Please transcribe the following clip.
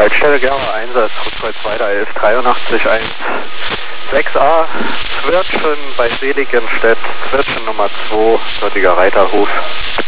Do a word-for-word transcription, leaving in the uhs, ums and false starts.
Leitstelle Gerber Einsatz, Kreuz weiter elf dreiundachtzig eins sechs a, Zwirtschen bei Seligenstedt, Zwirtschen Nummer zwei, dortiger Reiterhof.